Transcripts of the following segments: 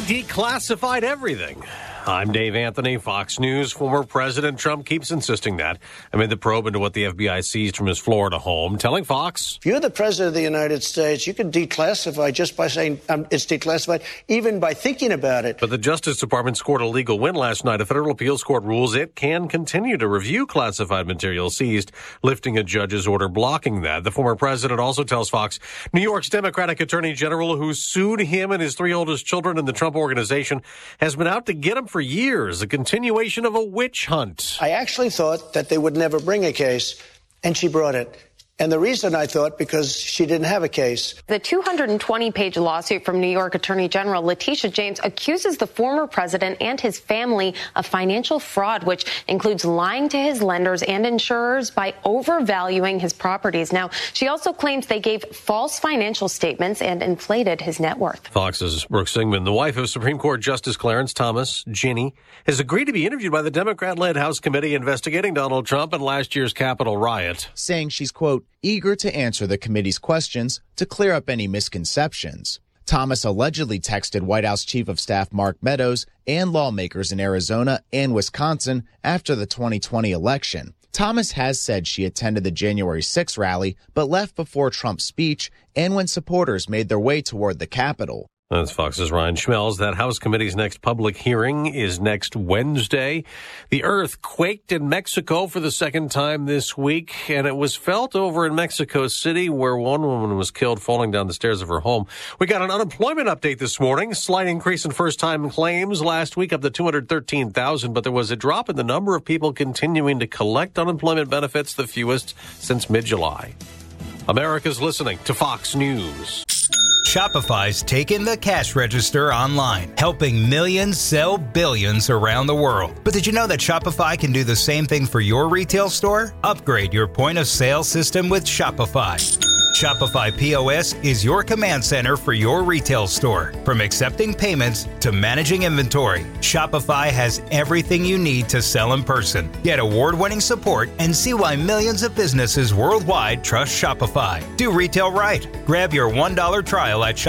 declassified everything. I'm Dave Anthony, Fox News. Former President Trump keeps insisting that amid the probe into what the FBI seized from his Florida home, telling Fox, if you're the president of the United States, you can declassify just by saying it's declassified, even by thinking about it. But the Justice Department scored a legal win last night. A federal appeals court rules it can continue to review classified material seized, lifting a judge's order blocking that. The former president also tells Fox New York's Democratic Attorney General, who sued him and his three oldest children in the Trump Organization, has been out to get him for years, a continuation of a witch hunt. I actually thought that they would never bring a case, and she brought it. And the reason I thought, because she didn't have a case. The 220-page lawsuit from New York Attorney General Letitia James accuses the former president and his family of financial fraud, which includes lying to his lenders and insurers by overvaluing his properties. Now, she also claims they gave false financial statements and inflated his net worth. Fox's Brooke Singman, the wife of Supreme Court Justice Clarence Thomas, Ginny, has agreed to be interviewed by the Democrat-led House committee investigating Donald Trump and last year's Capitol riot. Saying she's, quote, eager to answer the committee's questions to clear up any misconceptions. Thomas allegedly texted White House Chief of Staff Mark Meadows and lawmakers in Arizona and Wisconsin after the 2020 election. Thomas has said she attended the January 6 rally, but left before Trump's speech and when supporters made their way toward the Capitol. That's Fox's Ryan Schmelz. That House committee's next public hearing is next Wednesday. The earth quaked in Mexico for the second time this week, and it was felt over in Mexico City, where one woman was killed falling down the stairs of her home. We got an unemployment update this morning. Slight increase in first-time claims last week, up to 213,000, but there was a drop in the number of people continuing to collect unemployment benefits, the fewest since mid-July. America's listening to Fox News. Shopify's taken the cash register online, helping millions sell billions around the world. But did you know that Shopify can do the same thing for your retail store? Upgrade your point of sale system with Shopify. Shopify POS is your command center for your retail store. From accepting payments to managing inventory, Shopify has everything you need to sell in person. Get award-winning support and see why millions of businesses worldwide trust Shopify. Do retail right. Grab your $1 trial at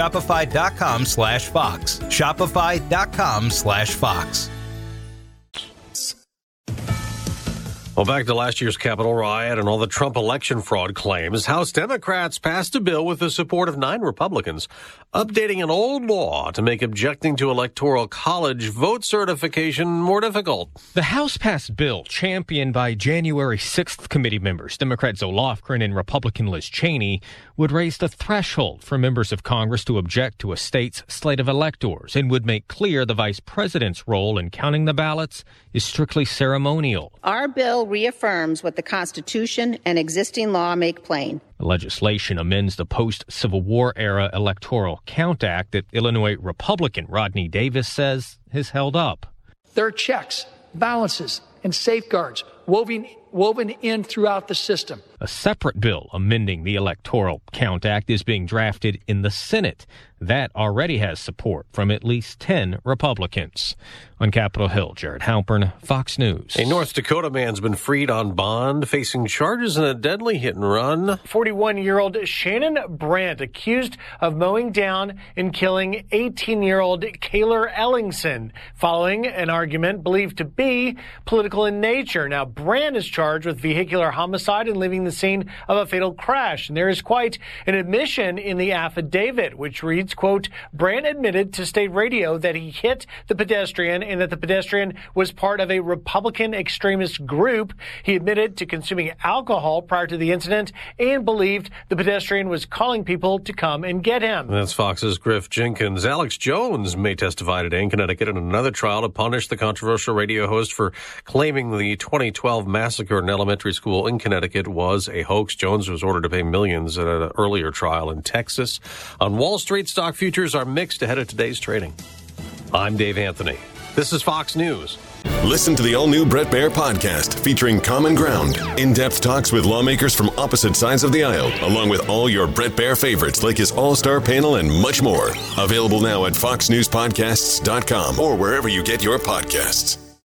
shopify.com/Fox. Shopify.com/Fox. Well, back to last year's Capitol riot and all the Trump election fraud claims. House Democrats passed a bill with the support of 9 Republicans, updating an old law to make objecting to Electoral College vote certification more difficult. The House-passed bill, championed by January 6th committee members, Democrat Zoe Lofgren and Republican Liz Cheney, would raise the threshold for members of Congress to object to a state's slate of electors and would make clear the vice president's role in counting the ballots is strictly ceremonial. Our bill reaffirms what the Constitution and existing law make plain. The legislation amends the post-Civil War era Electoral Count Act that Illinois Republican Rodney Davis says has held up. There are checks, balances, and safeguards woven in throughout the system. A separate bill amending the Electoral Count Act is being drafted in the Senate. That already has support from at least 10 Republicans. On Capitol Hill, Jared Halpern, Fox News. A North Dakota man's been freed on bond, facing charges in a deadly hit-and-run. 41-year-old Shannon Brandt accused of mowing down and killing 18-year-old Kayler Ellingson following an argument believed to be political in nature. Now, Brandt is charged with vehicular homicide and leaving the scene of a fatal crash. And there is quite an admission in the affidavit, which reads, quote, Brandt admitted to state radio that he hit the pedestrian and that the pedestrian was part of a Republican extremist group. He admitted to consuming alcohol prior to the incident and believed the pedestrian was calling people to come and get him. That's Fox's Griff Jenkins. Alex Jones may testify today in Connecticut in another trial to punish the controversial radio host for claiming the 2012 massacre in an elementary school in Connecticut was a hoax. Jones was ordered to pay millions at an earlier trial in Texas. On Wall Street, stock futures are mixed ahead of today's trading. I'm Dave Anthony. This is Fox News. Listen to the all-new Bret Baier podcast featuring Common Ground, in-depth talks with lawmakers from opposite sides of the aisle, along with all your Bret Baier favorites like his all-star panel and much more. Available now at foxnewspodcasts.com or wherever you get your podcasts.